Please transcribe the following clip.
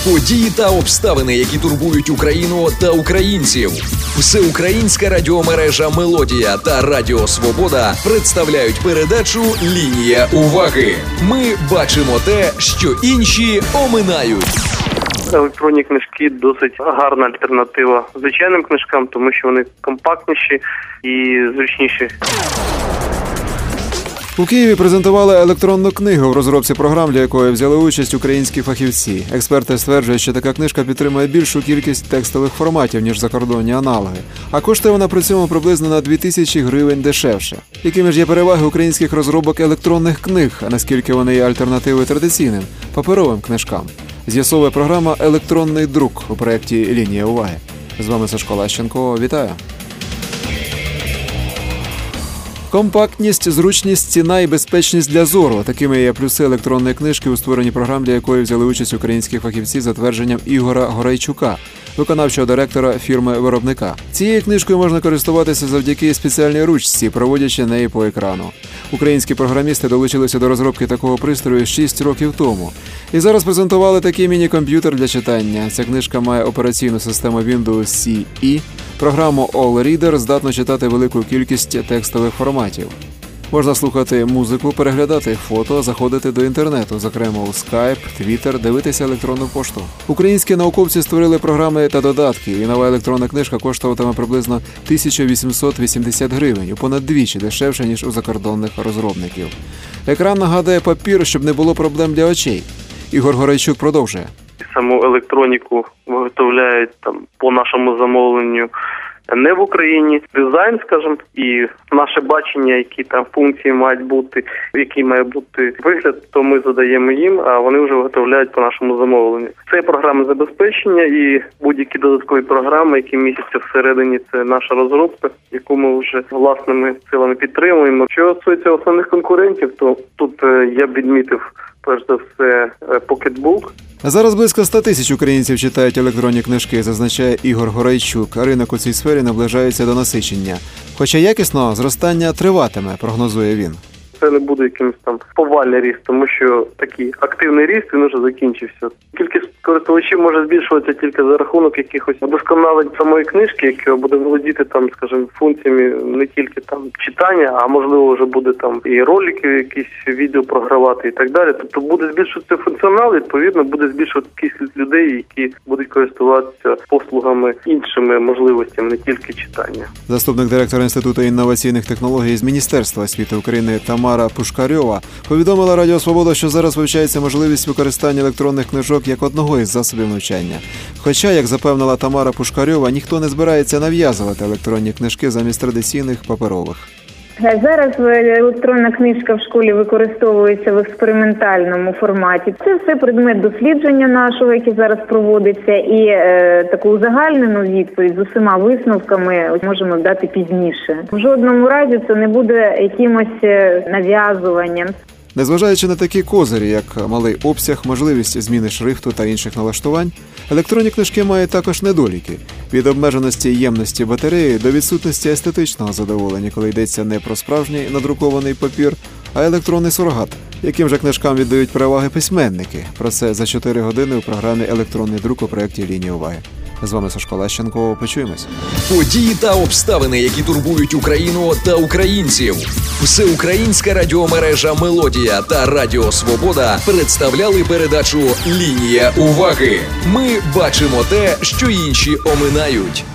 Події та обставини, які турбують Україну та українців. Всеукраїнська радіомережа «Мелодія» та Радіо Свобода представляють передачу «Лінія уваги». Ми бачимо те, що інші оминають. Електронні книжки – досить гарна альтернатива звичайним книжкам, тому що вони компактніші і зручніші. У Києві презентували електронну книгу в розробці програм, для якої взяли участь українські фахівці. Експерти стверджують, що така книжка підтримує більшу кількість текстових форматів, ніж закордонні аналоги. А коштує вона при цьому приблизно на 2000 гривень дешевше. Якими ж є переваги українських розробок електронних книг, а наскільки вони є альтернативою традиційним, паперовим книжкам? З'ясовує програма «Електронний друк» у проєкті «Лінія уваги». З вами Сашко Лащенко. Вітаю! Компактність, зручність, ціна і безпечність для зору – такими є плюси електронної книжки у створенні програм, для якої взяли участь українські фахівці за твердженням Ігора Горайчука, виконавчого директора фірми-виробника. Цією книжкою можна користуватися завдяки спеціальній ручці, проводячи неї по екрану. Українські програмісти долучилися до розробки такого пристрою 6 років тому. І зараз презентували такий міні-комп'ютер для читання. Ця книжка має операційну систему Windows CE. Програму All Reader здатно читати велику кількість текстових форматів. Можна слухати музику, переглядати фото, заходити до інтернету, зокрема у Skype, Twitter, дивитися електронну пошту. Українські науковці створили програми та додатки, і нова електронна книжка коштуватиме приблизно 1880 гривень, у понад двічі дешевше, ніж у закордонних розробників. Екран нагадує папір, щоб не було проблем для очей. Ігор Горайчук продовжує. Саму електроніку виготовляють по нашому замовленню не в Україні. Дизайн, скажімо, і наше бачення, які там функції мають бути, який має бути вигляд, то ми задаємо їм, а вони вже виготовляють по нашому замовленню. Це програми забезпечення і будь-які додаткові програми, які містяться всередині, це наша розробка, яку ми вже власними силами підтримуємо. Що стосується основних конкурентів, то тут я б відмітив перш за все Pocketbook. Зараз близько 100 тисяч українців читають електронні книжки, зазначає Ігор Горайчук. Ринок у цій сфері наближається до насичення. Хоча якісного зростання триватиме, прогнозує він. Це не буде якимось повальний ріст, тому що такий активний ріст, він вже закінчився. Кількість користувачів може збільшуватися тільки за рахунок якихось удосконалень самої книжки, яка буде володіти скажімо, функціями не тільки читання, а можливо вже буде і ролики, якісь відео програвати і так далі. Тобто буде збільшуватися функціонал, відповідно буде збільшувати кількість людей, які будуть користуватися послугами іншими можливостями, не тільки читання. Заступник директора Інституту інноваційних технологій з Міністерства освіти України Тамара Пушкарьова повідомила Радіо Свобода, що зараз вивчається можливість використання електронних книжок як одного із засобів навчання. Хоча, як запевнила Тамара Пушкарьова, ніхто не збирається нав'язувати електронні книжки замість традиційних паперових. Зараз електронна книжка в школі використовується в експериментальному форматі. Це все предмет дослідження нашого, який зараз проводиться, і таку узагальнену відповідь з усіма висновками можемо дати пізніше. В жодному разі це не буде якимось нав'язуванням. Незважаючи на такі козирі, як малий обсяг, можливість зміни шрифту та інших налаштувань, електронні книжки мають також недоліки. Від обмеженості ємності батареї до відсутності естетичного задоволення, коли йдеться не про справжній надрукований папір, а електронний сурогат, яким же книжкам віддають переваги письменники. Про це за 4 години у програмі «Електронний друк» у проєкті «Лінія уваги». З вами Сашко Лащенко. Почуємось. Події та обставини, які турбують Україну та українців. Всеукраїнська радіомережа «Мелодія» та Радіо Свобода представляли передачу «Лінія уваги». Ми бачимо те, що інші оминають.